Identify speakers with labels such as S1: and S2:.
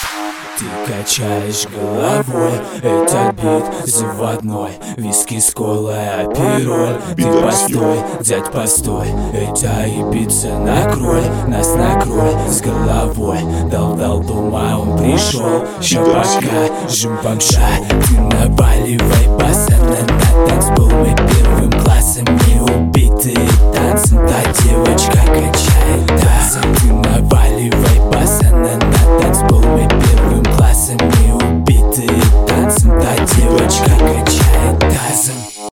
S1: Ты качаешь головой, этот бит заводной. Виски с колой, апероль. Ты постой, дядь, постой. Это Ибица, накрой, нас накрой с головой. Дал дома, он пришел. Ща пока, жим бомжа. Ты наваливай пацаны на танцпол. Мы первым классом не убитые танцем. Та девочка качает, да.